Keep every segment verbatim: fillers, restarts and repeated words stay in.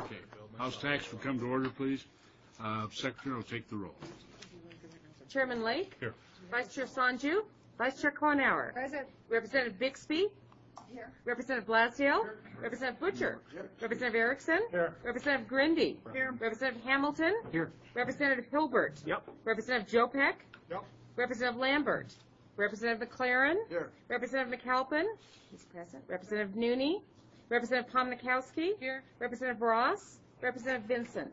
Okay. House tax will come to order, please. Uh, Secretary will take the roll. Chairman Lake. Here. Vice Chair Sanju. Vice Chair Conower. Present. Representative Bixby. Here. Representative Blasdale. Representative Butcher. Representative Erickson. Here. Representative Grindy. Here. Representative Hamilton. Here. Representative Hilbert. Yep. Representative Jopek. Yep. Representative Lambert. Representative McLaren. Here. Representative McAlpin. He's present. Representative Nooney. Representative Pomnikowski. Here. Representative Ross. Representative Vincent.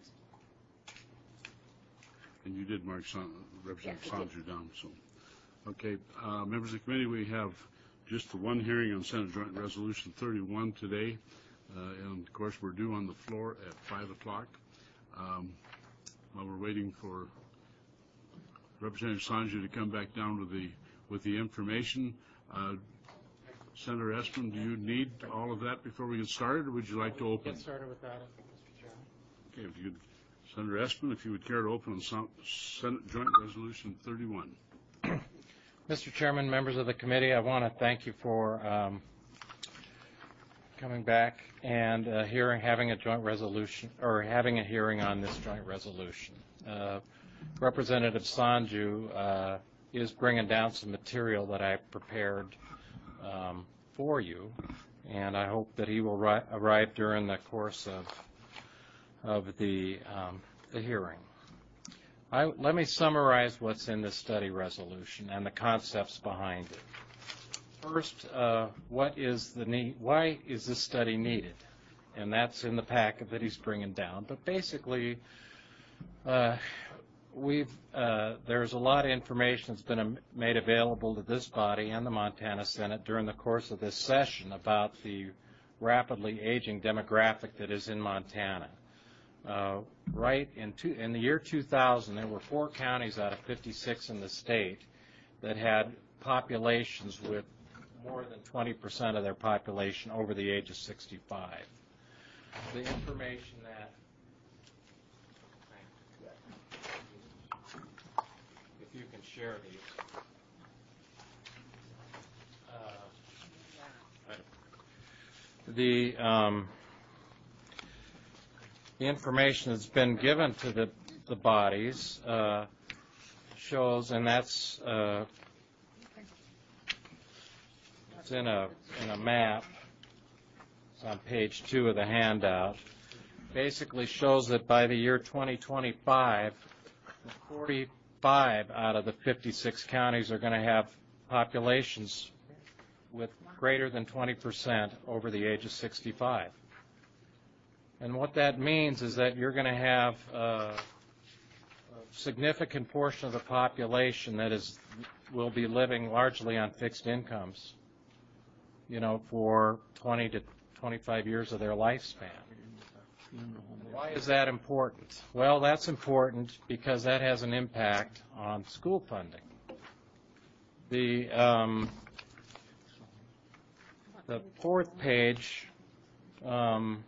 And you did mark San, Representative Yes, I did. Sanju down. So, okay, uh, members of the committee, we have just the one hearing on Senate Joint Resolution thirty-one today, uh, and of course we're due on the floor at five o'clock. Um, while we're waiting for Representative Sanju to come back down with the with the information, uh, Senator Espin, do you need all of that before we get started, or would you like to open? Get started without it, Mister Chairman. Okay, if you could, Senator Espin, if you would care to open on Sen- Senate Joint Resolution thirty-one. Mister Chairman, members of the committee, I want to thank you for um, coming back and uh, hearing, having a joint resolution, or having a hearing on this joint resolution. Uh, Representative Sanju uh, is bringing down some material that I prepared um, for you, and I hope that he will ri- arrive during the course of of the, um, the hearing. I, let me summarize what's in this study resolution and the concepts behind it. First, uh, what is the need? Why is this study needed? And that's in the packet that he's bringing down. But basically, uh, we've uh, there's a lot of information that's been made available to this body and the Montana Senate during the course of this session about the rapidly aging demographic that is in Montana. Uh, right in, two, in the year two thousand, there were four counties out of fifty-six in the state that had populations with more than twenty percent of their population over the age of sixty-five. The information that if you can share these. Uh, the um, The information that's been given to the, the bodies uh, shows, and that's uh, it's in a in a map. It's on page two of the handout. Basically shows that by the year twenty twenty-five, forty-five out of the fifty-six counties are going to have populations with greater than twenty percent over the age of sixty-five. And what that means is that you're going to have uh, a significant portion of the population that is will be living largely on fixed incomes, you know, for twenty to twenty-five years of their lifespan. Why is that important? Well, that's important because that has an impact on school funding. The um, the fourth page um,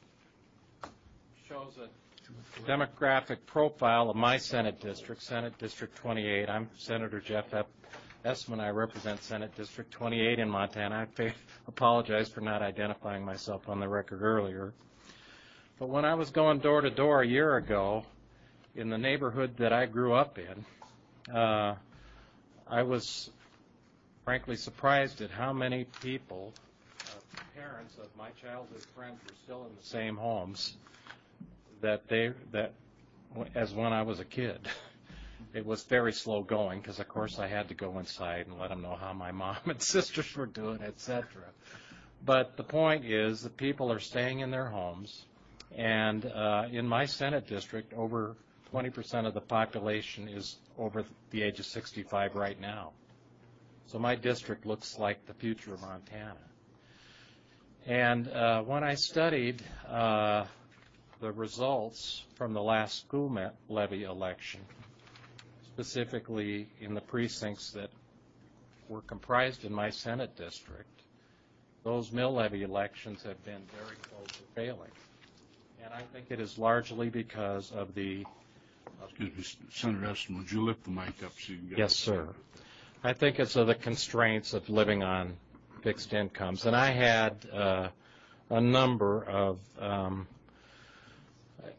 shows a demographic profile of my Senate district, Senate District twenty-eight. I'm Senator Jeff Espin. I represent Senate District twenty-eight in Montana. I apologize for not identifying myself on the record earlier. But when I was going door to door a year ago in the neighborhood that I grew up in, uh, I was frankly surprised at how many people, uh, parents of my childhood friends, were still in the same homes that they that as when I was a kid. It was very slow going because, of course, I had to go inside and let them know how my mom and sisters were doing, et cetera. But the point is that people are staying in their homes, and uh, in my Senate district, over twenty percent of the population is over the age of sixty-five right now. So my district looks like the future of Montana. And uh, when I studied uh, the results from the last school levy election, specifically in the precincts that were comprised in my Senate district, those mill levy elections have been very close to failing. And I think it is largely because of the... Excuse me, Senator Espin, would you lift the mic up so you can get Yes, sir. I think it's of the constraints of living on fixed incomes. And I had uh, a number of um,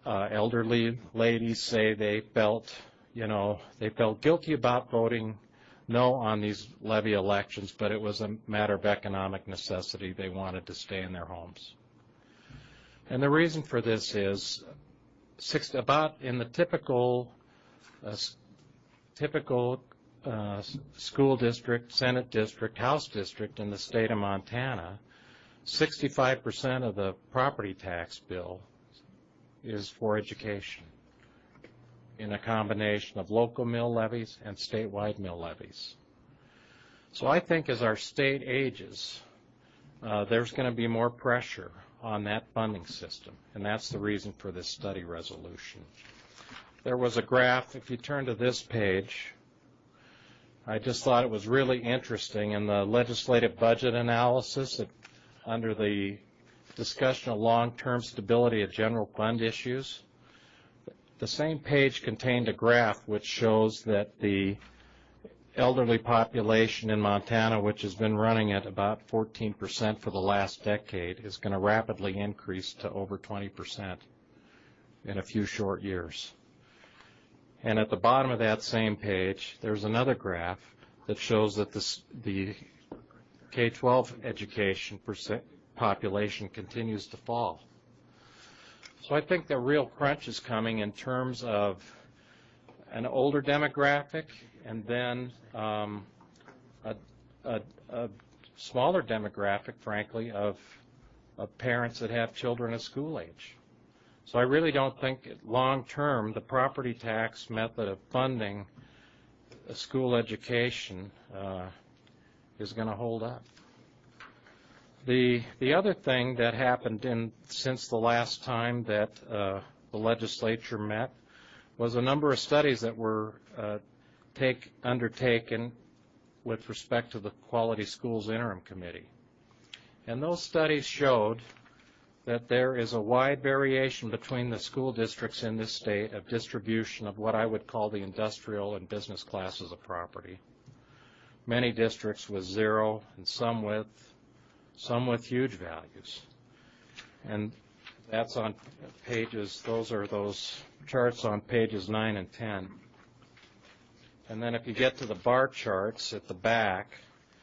uh, elderly ladies say they felt, you know, they felt guilty about voting no on these levy elections, but it was a matter of economic necessity. They wanted to stay in their homes. And the reason for this is six, about in the typical uh, typical uh, school district, Senate district, House district in the state of Montana, sixty-five percent of the property tax bill is for education in a combination of local mill levies and statewide mill levies. So I think as our state ages, uh, there's going to be more pressure on that funding system, and that's the reason for this study resolution. There was a graph, if you turn to this page, I just thought it was really interesting in the legislative budget analysis it, under the discussion of long-term stability of general fund issues. The same page contained a graph which shows that the elderly population in Montana, which has been running at about fourteen percent for the last decade, is going to rapidly increase to over twenty percent in a few short years. And at the bottom of that same page, there's another graph that shows that this, the K twelve education percent population continues to fall. So I think the real crunch is coming in terms of an older demographic and then um, a, a, a smaller demographic, frankly, of, of parents that have children of school age. So I really don't think long-term the property tax method of funding a school education uh, is going to hold up. The, the other thing that happened in, since the last time that uh, the legislature met was a number of studies that were uh, take, undertaken with respect to the Quality Schools Interim Committee. And those studies showed that there is a wide variation between the school districts in this state of distribution of what I would call the industrial and business classes of property. Many districts with zero and some with some with huge values. And that's on pages, those are those charts on pages nine and ten. And then if you get to the bar charts at the back,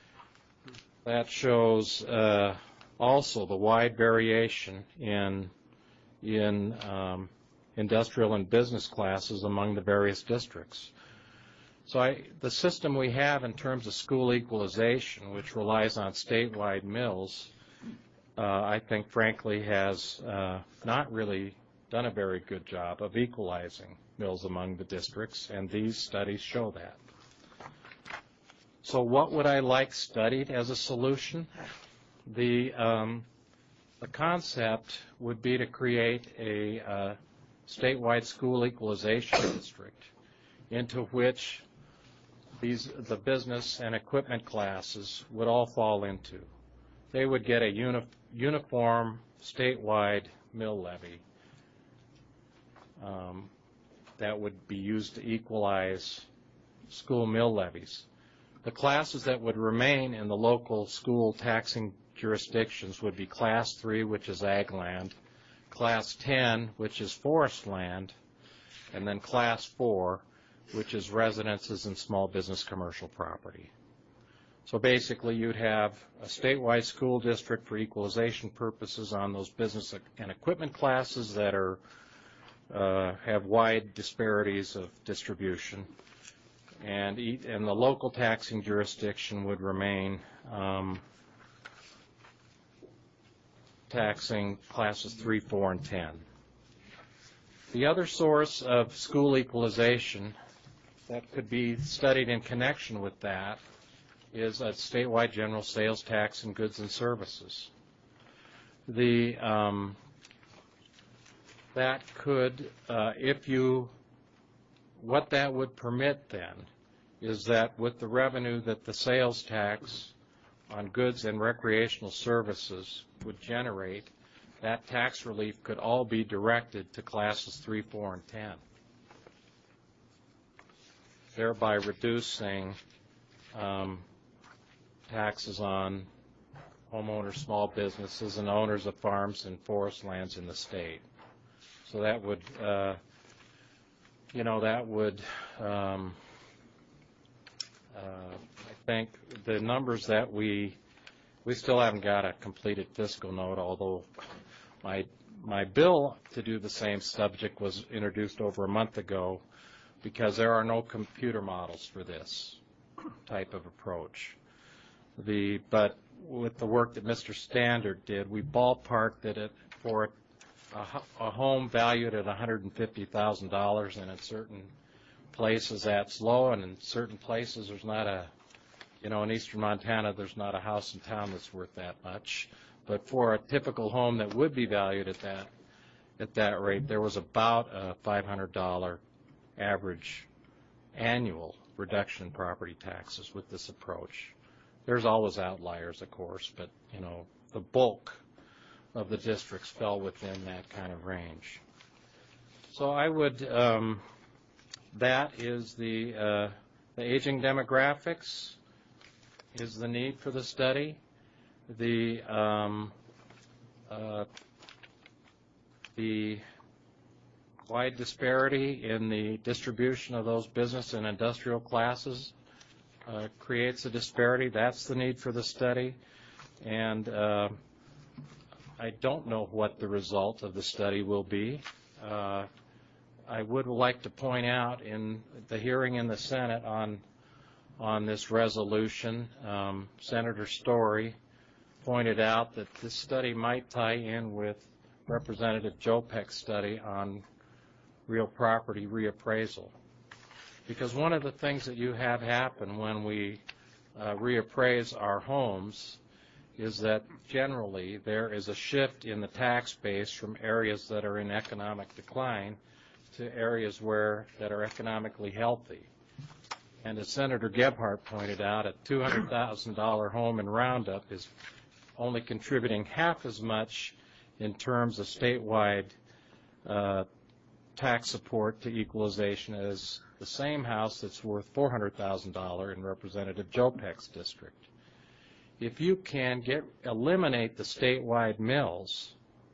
that shows uh, also the wide variation in, in um, industrial and business classes among the various districts. So I, the system we have in terms of school equalization, which relies on statewide mills, uh, I think frankly has uh, not really done a very good job of equalizing mills among the districts, and these studies show that. So what would I like studied as a solution? The, um, the concept would be to create a uh, statewide school equalization district into which these, the business and equipment classes would all fall into. They would get a uni uniform statewide mill levy um, that would be used to equalize school mill levies. The classes that would remain in the local school taxing jurisdictions would be Class three, which is ag land, Class ten, which is forest land, and then Class four, which is residences and small business commercial property. So basically you'd have a statewide school district for equalization purposes on those business and equipment classes that are uh, have wide disparities of distribution, and, eat, and the local taxing jurisdiction would remain um, taxing classes three, four, and ten. The other source of school equalization that could be studied in connection with that is a statewide general sales tax and goods and services. The um, that could, uh, if you, what that would permit then is that with the revenue that the sales tax on goods and recreational services would generate, that tax relief could all be directed to classes three, four, and ten, thereby reducing um, taxes on homeowners, small businesses, and owners of farms and forest lands in the state. So that would, uh, you know, that would, um, uh, I think the numbers that we, we still haven't got a completed fiscal note, although my, my bill to do the same subject was introduced over a month ago because there are no computer models for this type of approach. The, but with the work that Mister Standard did, we ballparked that it for a, a home valued at one hundred fifty thousand dollars, and in certain places that's low, and in certain places there's not a, you know, in eastern Montana there's not a house in town that's worth that much. But for a typical home that would be valued at that at that rate, there was about a five hundred dollar average annual reduction in property taxes with this approach. There's always outliers, of course, but, you know, the bulk of the districts fell within that kind of range. So I would, um, that is the, uh, the aging demographics is the need for the study. The, um, uh, the wide disparity in the distribution of those business and industrial classes uh, creates a disparity. That's the need for the study. And uh, I don't know what the result of the study will be. Uh, I would like to point out in the hearing in the Senate on on this resolution, um, Senator Story pointed out that this study might tie in with Representative Jopek's study on real property reappraisal. Because one of the things that you have happen when we uh, reappraise our homes is that generally there is a shift in the tax base from areas that are in economic decline to areas where that are economically healthy. And as Senator Gebhardt pointed out, a two hundred thousand dollar home in Roundup is only contributing half as much in terms of statewide uh, tax support to equalization as the same house that's worth four hundred thousand dollars in Representative Jopek's district. If you can get eliminate the statewide mills,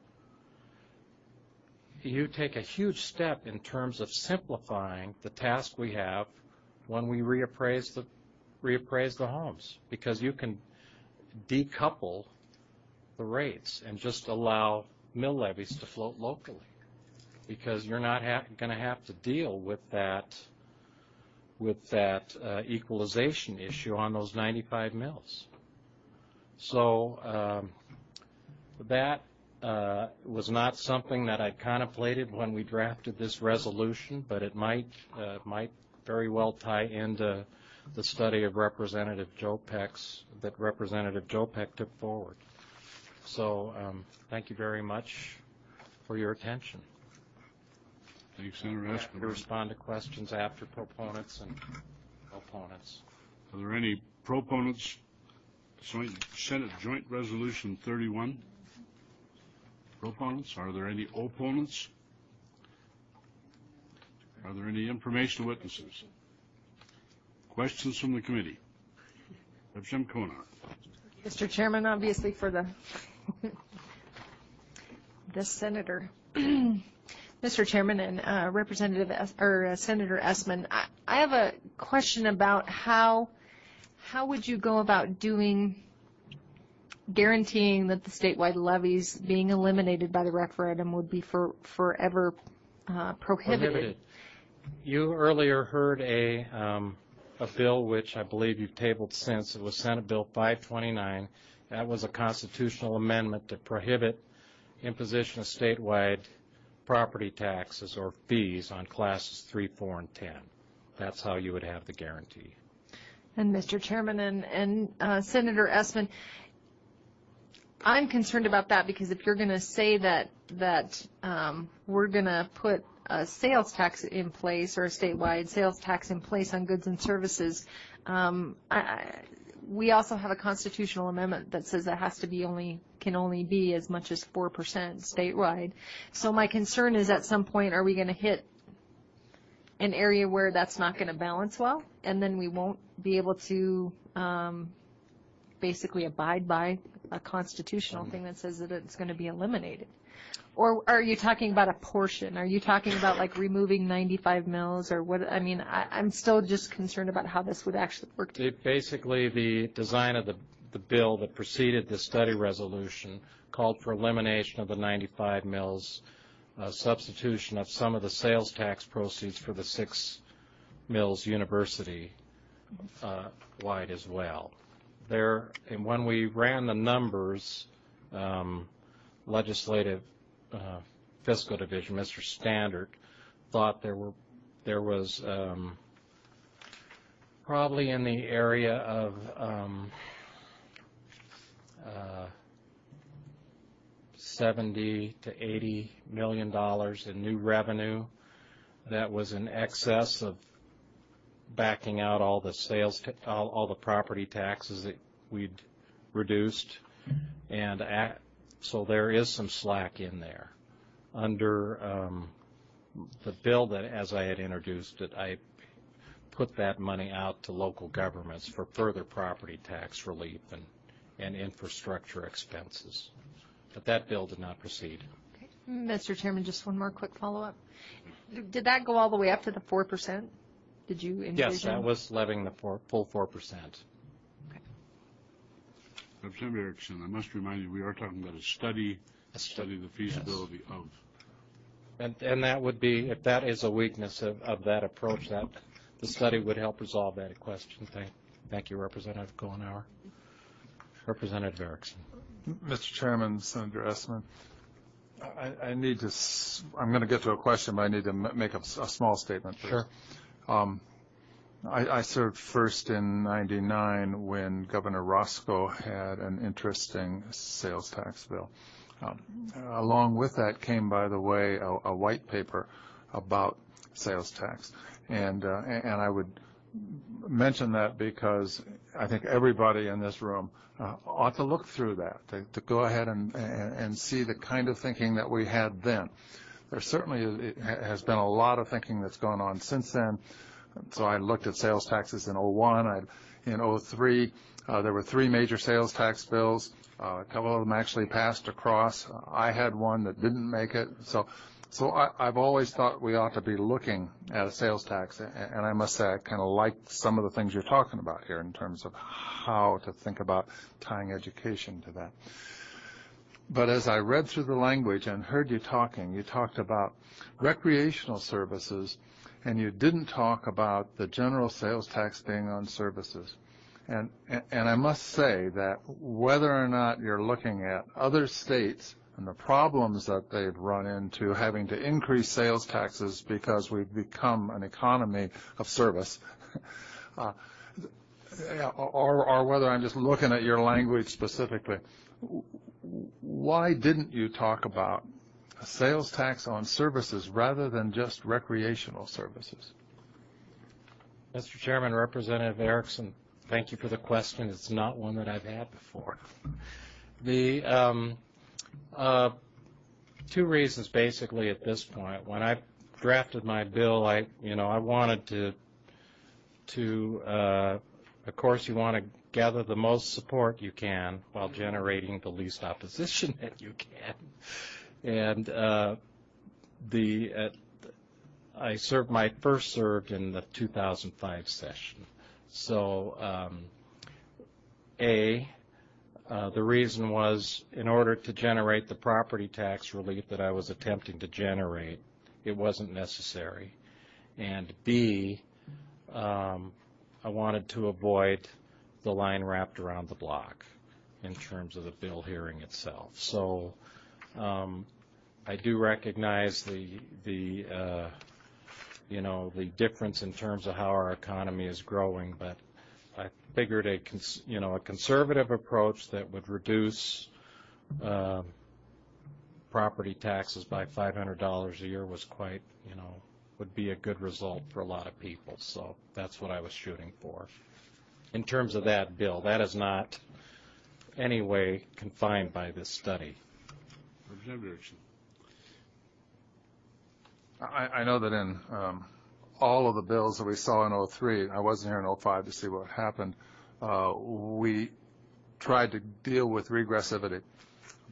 you take a huge step in terms of simplifying the task we have when we reappraise the reappraise the homes, because you can decouple the rates and just allow mill levies to float locally, because you're not ha going to have to deal with that with that uh, equalization issue on those ninety-five mills. So um, that uh, was not something that I contemplated when we drafted this resolution, but it might uh, might very well tie into the study of Representative Jopek's that Representative Jopek took forward. So um, thank you very much for your attention. Thanks, Senator Escobar. To respond to questions after proponents and opponents. Are there any proponents? Senate Joint Resolution thirty-one. Proponents? Are there any opponents? Are there any informational witnesses? Questions from the committee? Representative Konar. Mister Chairman, obviously for the this senator, Mister Chairman and uh, Representative es or uh, Senator Essman, I, I have a question about how how would you go about doing guaranteeing that the statewide levies being eliminated by the referendum would be for forever uh, prohibited. prohibited. You earlier heard a um, a bill which I believe you've tabled since. It was Senate Bill five twenty-nine. That was a constitutional amendment to prohibit imposition of statewide property taxes or fees on classes three, four, and ten. That's how you would have the guarantee. And Mister Chairman and, and uh, Senator Essman, I'm concerned about that because if you're going to say that that um, we're going to put a sales tax in place or a statewide sales tax in place on goods and services, um, I, I, we also have a constitutional amendment that says that has to be only can only be as much as four percent statewide. So my concern is at some point are we going to hit an area where that's not going to balance well, and then we won't be able to um, basically abide by a constitutional thing that says that it's going to be eliminated. Or are you talking about a portion? Are you talking about like removing ninety-five mills or what? I mean, I, I'm still just concerned about how this would actually work. It, basically, the design of the, the bill that preceded the study resolution called for elimination of the ninety-five mills, uh, substitution of some of the sales tax proceeds for the six mills university uh, wide as well. There, and when we ran the numbers, um, legislative uh, fiscal division, Mister Standard, thought there were there was um, probably in the area of um, uh, seventy to eighty million dollars in new revenue that was in excess of backing out all the sales, all, all the property taxes that we'd reduced, and at, so there is some slack in there. Under um, the bill that, as I had introduced it, I put that money out to local governments for further property tax relief and, and infrastructure expenses. But that bill did not proceed. Okay. Mister Chairman, just one more quick follow-up. Did that go all the way up to the four percent? Did you envision? Yes, that was levying the four, full four percent. Okay. Representative Erickson, I must remind you, we are talking about a study, A study the feasibility yes. of. And, and that would be, if that is a weakness of, of that approach, that the study would help resolve that question. Thank, thank you, Representative Cohenauer. Representative Erickson. Mister Chairman, Senator Esman, I, I need to, s- I'm going to get to a question, but I need to m- make a, a small statement first. Sure. Um, I, I served first in ninety-nine when Governor Roscoe had an interesting sales tax bill. Um, along with that came, by the way, a, a white paper about sales tax. And, uh, and I would mention that because I think everybody in this room uh, ought to look through that, to, to go ahead and, and, and see the kind of thinking that we had then. There certainly it has been a lot of thinking that's gone on since then. So I looked at sales taxes in oh one. I, in oh three, uh, there were three major sales tax bills. Uh, a couple of them actually passed across. Uh, I had one that didn't make it. So, so I, I've always thought we ought to be looking at a sales tax. And, and I must say I kind of like some of the things you're talking about here in terms of how to think about tying education to that. But as I read through the language and heard you talking, you talked about recreational services, and you didn't talk about the general sales tax being on services. And, and I must say that whether or not you're looking at other states and the problems that they've run into having to increase sales taxes because we've become an economy of service, uh, or, or whether I'm just looking at your language specifically, why didn't you talk about a sales tax on services rather than just recreational services? Mister Chairman, Representative Erickson, thank you for the question. It's not one that I've had before. The um, uh, two reasons basically at this point. When I drafted my bill, I you know I wanted to to uh, of course you want to gather the most support you can while generating the least opposition that you can. And uh, the uh, I served my first served in the two thousand five session. So um, A, uh, the reason was in order to generate the property tax relief that I was attempting to generate, it wasn't necessary. And B, um, I wanted to avoid the line wrapped around the block in terms of the bill hearing itself. So um, I do recognize the the uh, you know the difference in terms of how our economy is growing, but I figured a cons you know a conservative approach that would reduce uh, property taxes by five hundred dollars a year was quite you know would be a good result for a lot of people. So that's what I was shooting for. In terms of that bill, that is not any way confined by this study. Representative Erickson. I, I know that in um, all of the bills that we saw in oh three, I wasn't here in oh five to see what happened, uh, we tried to deal with regressivity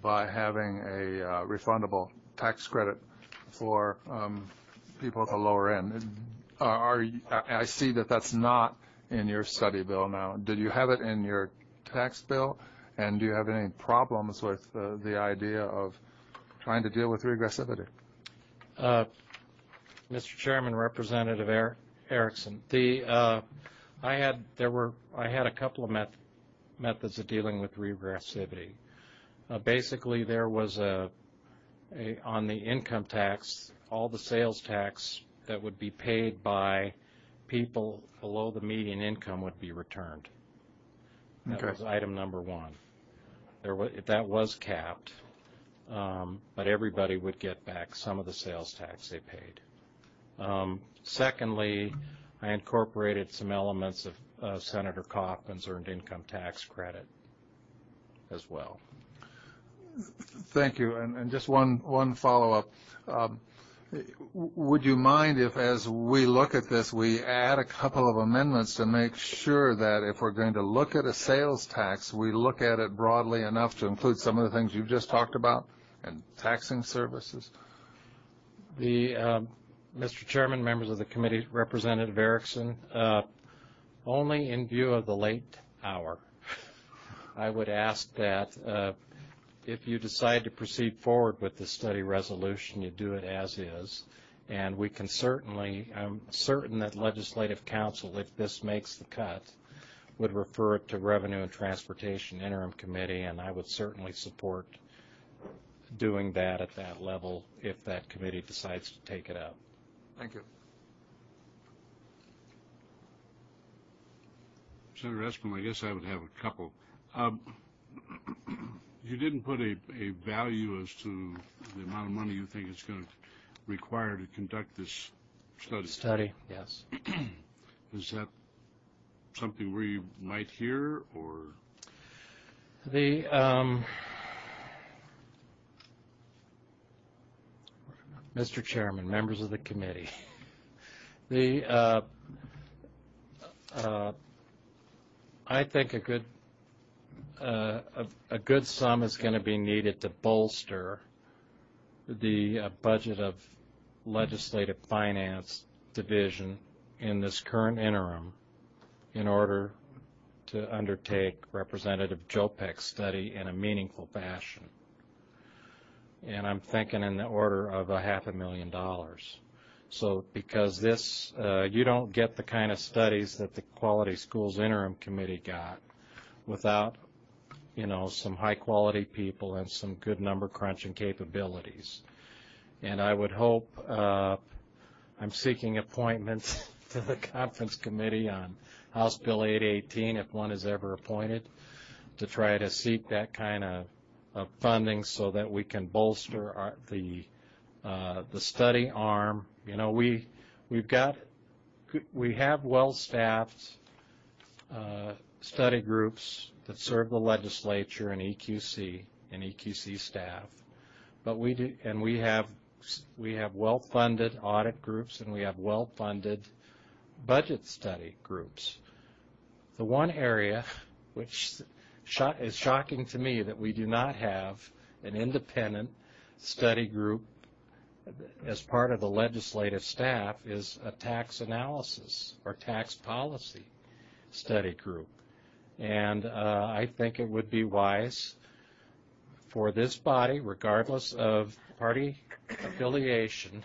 by having a uh, refundable tax credit for um, people at the lower end. Are, are you, I I see that that's not in your study bill now. Did you have it in your tax bill? And do you have any problems with uh, the idea of trying to deal with regressivity? Uh, Mister Chairman, Representative er- Erickson, the uh, I had there were I had a couple of met- methods of dealing with regressivity. Uh, basically, there was a, a on the income tax, all the sales tax that would be paid by people below the median income would be returned. That Okay. was item number one. There was, that was capped, um, but everybody would get back some of the sales tax they paid. Um, secondly, I incorporated some elements of uh, Senator Kaufman's earned income tax credit as well. Thank you. And, and just one, one follow-up. Um, would you mind if, as we look at this, we add a couple of amendments to make sure that if we're going to look at a sales tax, we look at it broadly enough to include some of the things you've just talked about and taxing services? The um, Mister Chairman, members of the committee, Representative Erickson, uh, only in view of the late hour, I would ask that uh, if you decide to proceed forward with the study resolution, you do it as is. And we can certainly, I'm certain that Legislative Council, if this makes the cut, would refer it to Revenue and Transportation Interim Committee, and I would certainly support doing that at that level if that committee decides to take it up. Thank you. Senator Espin, I guess I would have a couple. Um, you didn't put a, a value as to the amount of money you think it's going to require to conduct this study. Study, yes. Is that something we might hear, or? The um, Mister Chairman, members of the committee, the uh, uh, I think a good uh, a, a good sum is going to be needed to bolster the uh, budget of Legislative Finance Division in this current interim in order to undertake Representative Jopek's study in a meaningful fashion. And I'm thinking in the order of a half a million dollars. So because this, uh, you don't get the kind of studies that the Quality Schools Interim Committee got without, you know, some high quality people and some good number crunching capabilities. And I would hope, uh, I'm seeking appointments to the conference committee on House Bill eight eighteen, if one is ever appointed, to try to seek that kind of, of funding so that we can bolster our, the uh, the study arm. You know, we we've got we have well-staffed uh, study groups that serve the legislature and E Q C and E Q C staff, but we do, and we have we have well-funded audit groups and we have well-funded budget study groups. The one area which is shocking to me that we do not have an independent study group as part of the legislative staff is a tax analysis or tax policy study group. And uh, I think it would be wise for this body, regardless of party affiliation,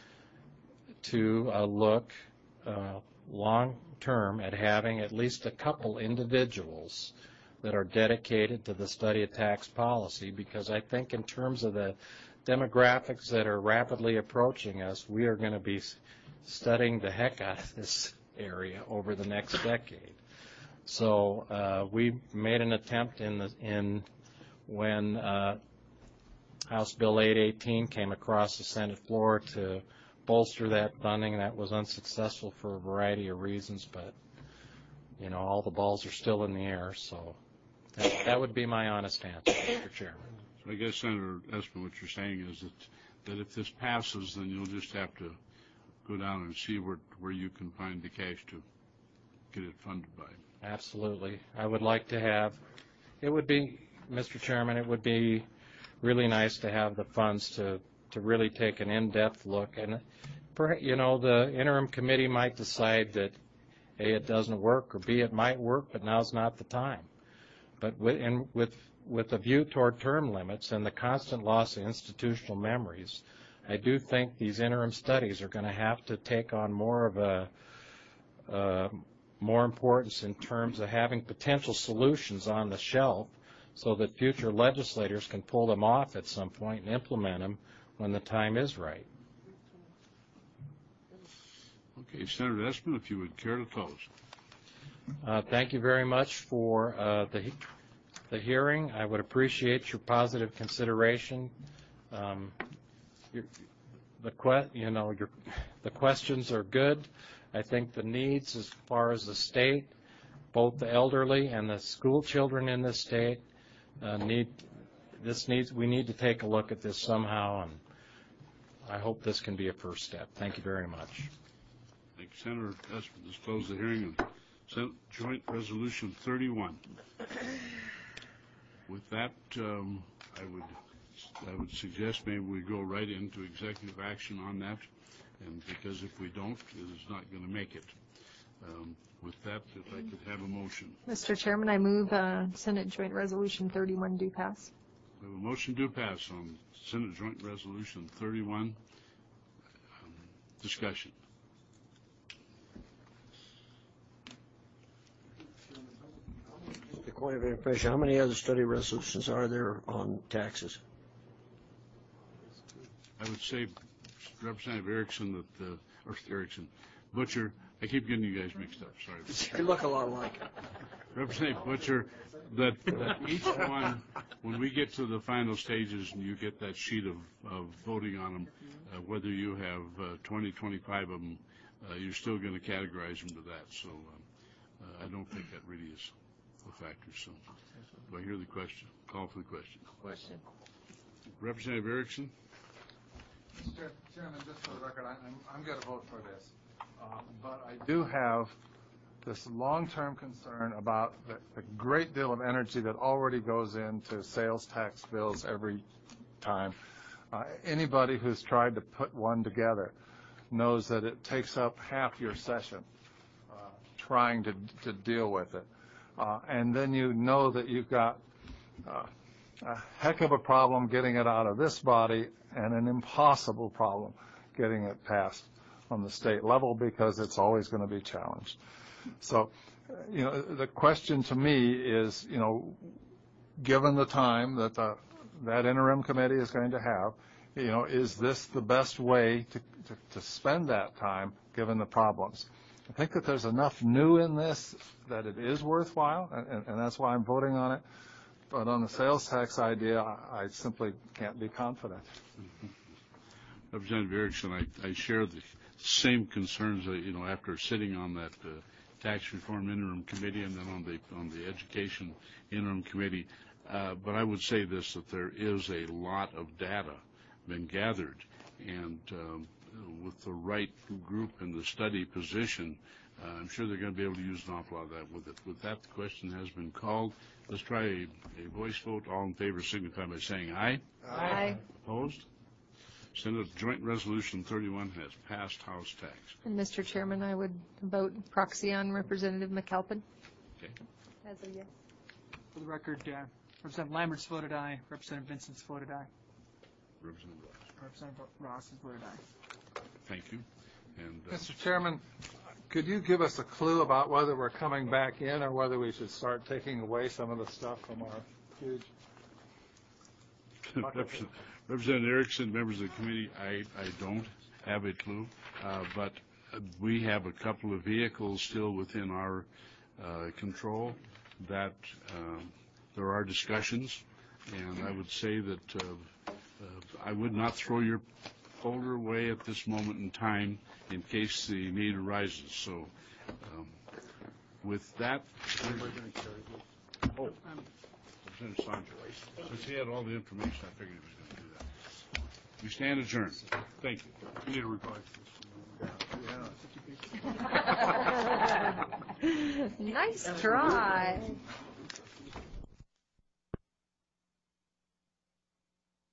to uh, look uh, long-term at having at least a couple individuals that are dedicated to the study of tax policy, because I think in terms of the demographics that are rapidly approaching us, we are going to be studying the heck out of this area over the next decade. So uh, we made an attempt in the in when uh, House Bill eight eighteen came across the Senate floor to bolster that funding. That was unsuccessful for a variety of reasons, but you know, all the balls are still in the air. So that, that would be my honest answer, Mister Chairman. So I guess, Senator Espin, what you're saying is that, that if this passes, then you'll just have to go down and see where, where you can find the cash to get it funded by. Absolutely. I would like to have, it would be, Mister Chairman, it would be really nice to have the funds to, to really take an in-depth look. And, perha- you know, the interim committee might decide that, A, it doesn't work, or B, it might work, but now's not the time. But with, and with, with a view toward term limits and the constant loss of institutional memories, I do think these interim studies are going to have to take on more of a, uh, more importance in terms of having potential solutions on the shelf so that future legislators can pull them off at some point and implement them when the time is right. Okay, Senator Esmond, if you would care to close. Uh, thank you very much for uh, the, the hearing. I would appreciate your positive consideration. Um, your, the que- you know, your, the questions are good. I think the needs as far as the state, both the elderly and the school children in this state, uh, need this needs. We need to take a look at this somehow, and I hope this can be a first step. Thank you very much. Thank you, Senator Esmond. This closes the hearing on Senate Joint Resolution thirty-one. With that, um, I would I would suggest maybe we go right into executive action on that, and because if we don't, it is not going to make it. Um, with that, if I could have a motion. Mister Chairman, I move uh, Senate Joint Resolution thirty-one do pass. We have a motion do pass on Senate Joint Resolution thirty-one. Um, discussion. The point of information, how many other study resolutions are there on taxes? I would say Representative Erickson, that the, or Erickson, Butcher, I keep getting you guys mixed up, sorry. They look a lot alike. Representative Butcher, that, that each one, when we get to the final stages and you get that sheet of, of voting on them, uh, whether you have uh, twenty, twenty-five of them, uh, you're still going to categorize them to that. So um, uh, I don't think that really is a factor. So do I hear the question? Call for the question. Question. Representative Erickson? Mister Chairman, just for the record, I'm, I'm going to vote for this. Uh, but I do have this long-term concern about the, the great deal of energy that already goes into sales tax bills every time. Uh, anybody who's tried to put one together knows that it takes up half your session uh, trying to, to deal with it. Uh, and then you know that you've got uh, a heck of a problem getting it out of this body and an impossible problem getting it passed on the state level because it's always going to be challenged. So, you know, the question to me is, you know, given the time that the, that interim committee is going to have, you know, is this the best way to, to, to spend that time given the problems? I think that there's enough new in this that it is worthwhile, and, and that's why I'm voting on it. But on the sales tax idea, I, I simply can't be confident. Mm-hmm. Representative Erickson, I, I share the same concerns, uh, you know, after sitting on that uh, tax reform interim committee and then on the on the education interim committee. Uh, but I would say this, that there is a lot of data been gathered, and um, with the right group in the study position, uh, I'm sure they're going to be able to use an awful lot of that with it. With that, the question has been called. Let's try a, a voice vote. All in favor signify by saying aye. Aye. Opposed? Senate Joint Resolution thirty-one has passed House tax. And Mister Chairman, I would vote proxy on Representative McAlpin. Okay. As a yes. For the record, uh, Representative Lambert's voted aye. Representative Vincent's voted aye. Representative Ross. Representative Ross has voted aye. Thank you. And uh, Mister Chairman, could you give us a clue about whether we're coming back in or whether we should start taking away some of the stuff from our huge... Representative, Representative Erickson, members of the committee, I, I don't have a clue, uh, but we have a couple of vehicles still within our uh, control that uh, there are discussions, and I would say that uh, uh, I would not throw your folder away at this moment in time in case the need arises. So um, with that, oh, Representative Sancho, since he had all the information, I figured he was going to do that. We stand adjourned. Thank you. We need a reply. Nice try.